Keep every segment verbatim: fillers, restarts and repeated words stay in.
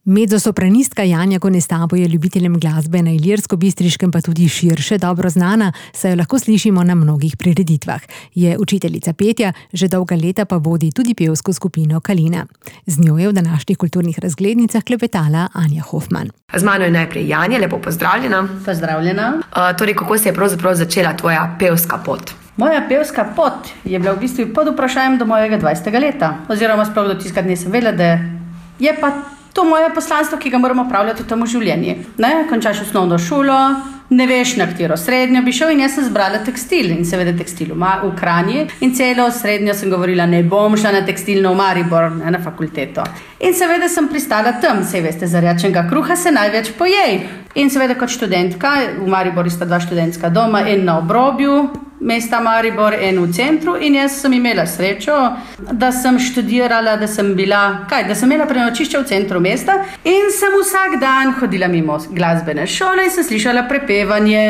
Mezzosopranistka Janja Konestabo je ljubiteljem glasbe na Ilirsko-Bistriškem pa tudi širše dobro znana, saj jo lahko slišimo na mnogih prireditvah. Je učiteljica petja, že dolga leta pa vodi tudi pevsko skupino Kalina. Z njo je v današnjih kulturnih razglednicah klepetala Anja Hofman. Z mano je najprej Janja, lepo pozdravljena. Pozdravljena. Uh, torej, kako se je pravzaprav začela tvoja pevska pot? Moja pevska pot je bila v bistvu pod vprašanjem do mojega dvajsetega leta. Oziroma sploh do tistega dne sem vedela, da je pa to moje poslanstvo, ki ga moramo opravljati v tem življenju. Ne? Končaš osnovno šolo, ne veš, na katero srednjo bi šel, in jaz sem zbrala tekstil in seveda tekstil v Kranji. In celo srednjo sem govorila, ne bom šla na tekstilno v Maribor, ne, na fakulteto. In seveda sem pristala tam, saj veste, zarjačenega kruha se največ pojej. In seveda kot študentka, v Mariboru sta dva študentska doma, en na obrobju mesta Maribor, en v centru, in jaz sem imela srečo, da sem študirala, da sem bila, kaj, da sem imela prenočišče v centru mesta in sem vsak dan hodila mimo glasbene šole in sem slišala prepevanje.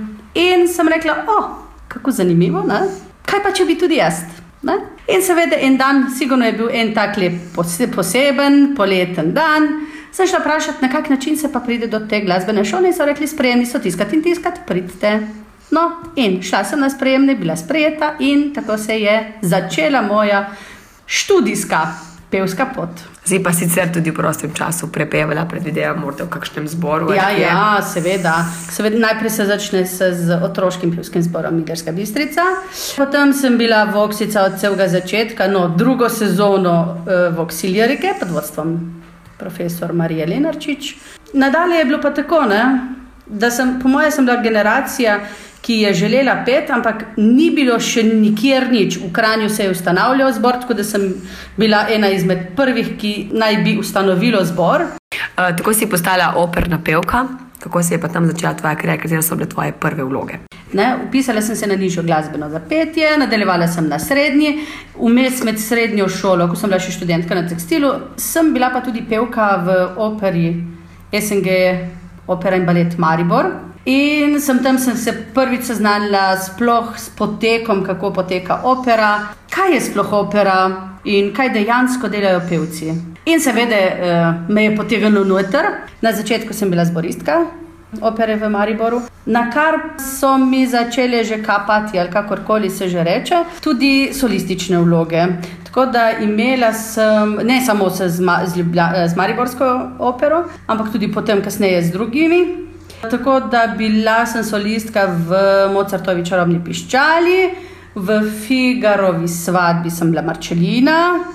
In sem rekla, o, kako zanimivo, ne? Kaj pa, če bi tudi jaz? Ne? In seveda en dan, sigurno je bil en tak lep poseben, poleten dan, sem šla vprašati, na kak način se pa pride do te glasbene šole, in so rekli, sprejemni so tiskat in tiskat, pridite. No, in šla sem na sprejemne, bila sprejeta in tako se je začela moja študijska pevska pot. Zdaj pa sicer tudi v prostem času prepevala, predvidevam morda v kakšnem zboru? Ja, ja, seveda. seveda. Najprej se začne se z otroškim pevskim zborom Ilirska Bistrica. Potem sem bila voksica od celega začetka, no, drugo sezono uh, voksiljerike pod vodstvom profesor Marije Lenarčič. Nadalje je bilo pa tako, ne, da sem, po moje sem bila generacija, ki je želela pet, ampak ni bilo še nikjer nič. V Kranju se je ustanavljal zbor, tako da sem bila ena izmed prvih, ki naj bi ustanovilo zbor. Uh, tako si postala operna pevka. Kako se je pa tam začela tvoja kariera, katere so bile tvoje prve vloge? Ne, upisala sem se na nižjo glasbeno za petje, nadaljevala sem na srednji, vmes med srednjo šolo, ko sem bila še študentka na tekstilu, sem bila pa tudi pevka v operi S N G Opera in balet Maribor. In sem tam sem se prvič seznanila sploh s potekom, kako poteka opera, kaj je sploh opera in kaj dejansko delajo pevci. In seveda uh, me je potegnilo noter. Na začetku sem bila zboristka opere v Mariboru, na kar so mi začele že kapati, ali kakorkoli se že reče, tudi solistične vloge. Tako da imela sem, ne samo se z, Ma, z, Ljubla, z Mariborsko opero, ampak tudi potem kasneje z drugimi. Tako da bila sem solistka v Mozartovi čarobni piščali, v Figarovi svadbi sem bila Marčelina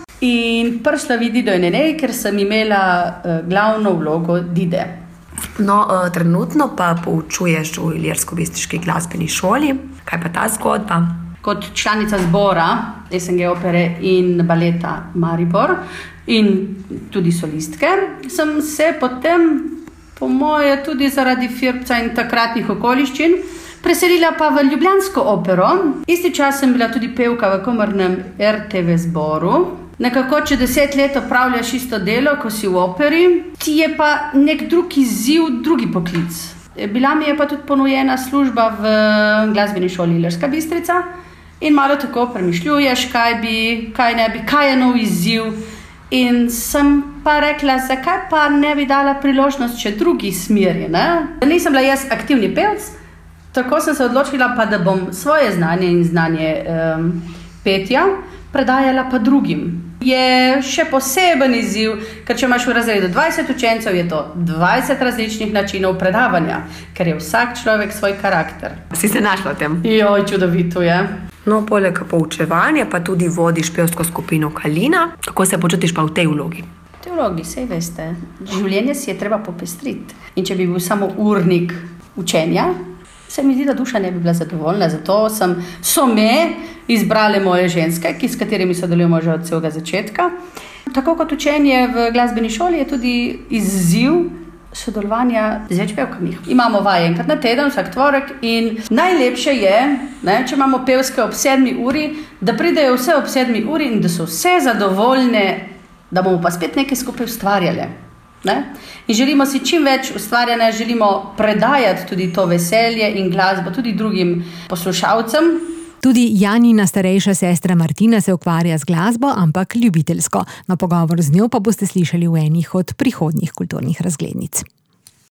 in Prslavi Dido in Enej, ker sem imela uh, glavno vlogo Dide. No, uh, trenutno pa poučuješ v Ilirsko-Bistriški glasbeni šoli. Kaj pa ta zgodba? Kot članica zbora S N G opere in baleta Maribor in tudi solistke sem se potem, po moje tudi zaradi Firbca in takratnih okoliščin, preselila pa v ljubljansko opero. Isti čas sem bila tudi pevka v komornem R T V zboru. Nekako, če deset let opravljaš isto delo, ko si v operi, ti je pa nek drugi izziv, drugi poklic. Bila mi je pa tudi ponujena služba v glasbeni šoli Ilirska Bistrica in malo tako premišljuješ, kaj bi, kaj ne bi, kaj je nov izziv. In sem pa rekla, zakaj pa ne bi dala priložnost še drugi smeri, ne? Nisem bila jaz aktivni pevc, tako sem se odločila pa, da bom svoje znanje in znanje um, petja predajala pa drugim. Je še poseben izziv, ker če imaš v razredu dvajset učencev, je to dvajset različnih načinov predavanja, ker je vsak človek svoj karakter. Si se našla v tem? Joj, čudovito je. No, poleg poučevanja pa tudi vodiš pevsko skupino Kalina. Kako se počutiš pa v tej vlogi? V tej vlogi, sej veste, življenje si je treba popestriti. In če bi bil samo urnik učenja, se mi zdi, da duša ne bi bila zadovoljna. Zato sem, so me izbrale moje ženske, ki, s katerimi sodelujemo že od celega začetka. Tako kot učenje v glasbeni šoli je tudi izziv sodelovanja z več pevkami. Imamo vaje enkrat na teden, vsak tvorek, in najlepše je, ne, če imamo pevske ob sedmi uri, da pridejo vse ob sedmi uri in da so vse zadovoljne, da bomo pa spet nekaj skupaj ustvarjali. Ne? In želimo si čim več ustvarjanja, želimo predajati tudi to veselje in glasbo tudi drugim poslušalcem. Tudi Janina starejša sestra Martina se ukvarja z glasbo, ampak ljubiteljsko. Na pogovor z njo pa boste slišali v enih od prihodnjih kulturnih razglednic.